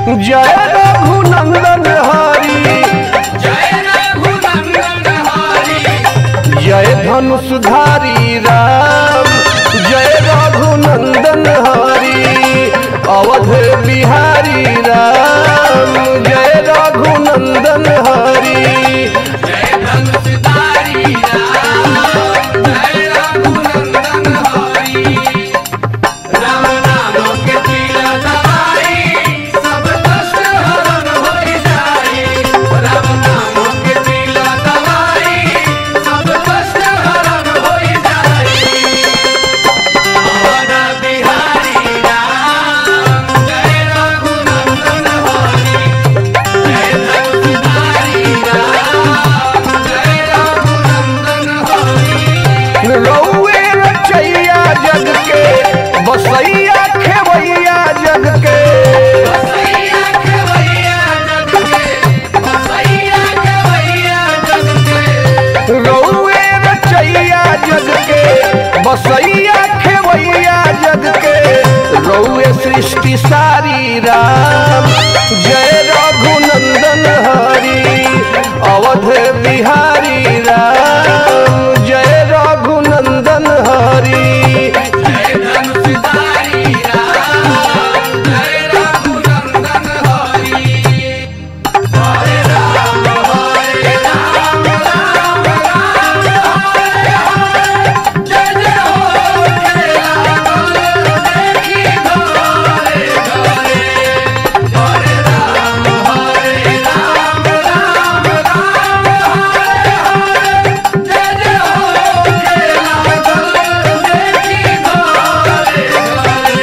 जय रघुनंदन हरि, जय धनुषधारी राम, जय रघुनंदन हरि, अवध बिहारी राम, जय रघुनंदन हरि, जय धनुषधारी राम, जय रघुनंदन हरि। राम नाम के पीला दवाई, सब कष्ट हरण होई जाई। राम नाम के पीला दवाई, सब कष्ट हरण होई जाई। अवध बिहारी राम, जय रघुनंदन हरि, जय धनुषधारी राम, जय रघुनंदन हरि। रउए रचैया जग के, बसैया खेवैया जग के, बसैया खेवैया जग के, बसैया खेवैया जग के। रउए रचैया जग के, बसैया खेवैया जग के, रउए सृष्टि सारी राम, जय रघुनंदन हरि, अवध बिहारी राम, जय रघुनंदन हरि, जय धनुषधारी राम, जय रघुनंदन हरि। हरे राम, राम राम, हरे हरे। जय जय हो खेला बल देखी घरे घरे। हरे राम, राम राम, हरे हरे। जय जय हो खेला बल देखी घरे घरे।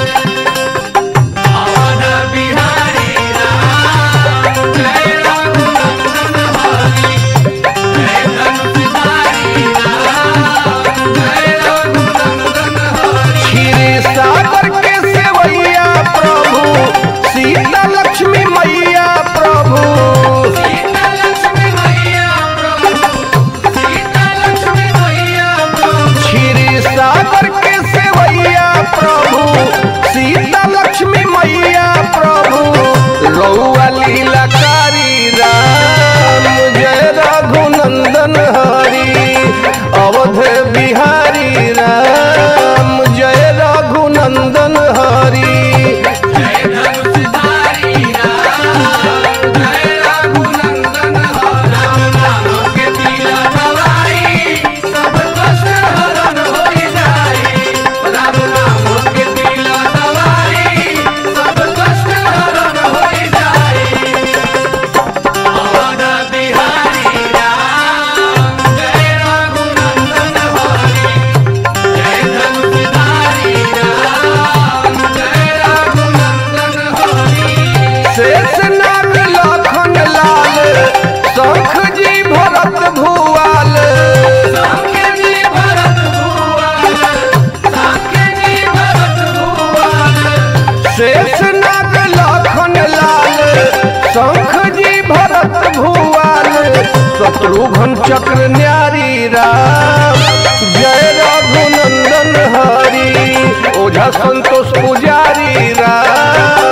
अवध बिहारी राम, जय रघुनंदन हरि, जय धनुषधारी राम, जय रघुनंदन हरि। क्षीर सागर के सेवैया प्रभु, सीता लक्ष्मी मैया प्रभु, सीता लक्ष्मी मैया प्रभु, सीता लक्ष्मी मैया प्रभु। क्षीर सागर के सेवैया प्रभु, सीता लक्ष्मी मैया प्रभु, रउआ लीलाकारी राम, जय रघुनंदन हरि, अवध बिहारी राम, जय रघुनंदन हरि, जय धनुषधारी राम, जय रघुनंदन हरि। राम नाम के पीला दवाई, सब कष्ट हरण होई जाई। राम नाम के पीला दवाई, सब कष्ट हरण होई जाई। अवध बिहारी राम, जय रघुनंदन हरि, जय धनुषधारी राम, जय रघुनंदन हरि। शेषनाग लखन लाल, शंख जी भरत भुआल, साकेजी भरत भुआल, साकेजी भरत भुआल। शेषनाग लखन लाल, शंख जी भरत भुआल, शत्रुघ्न चक्र न्यारी राम, जय रघुनंदन हरि, ओझा संतोष पुजारी राम,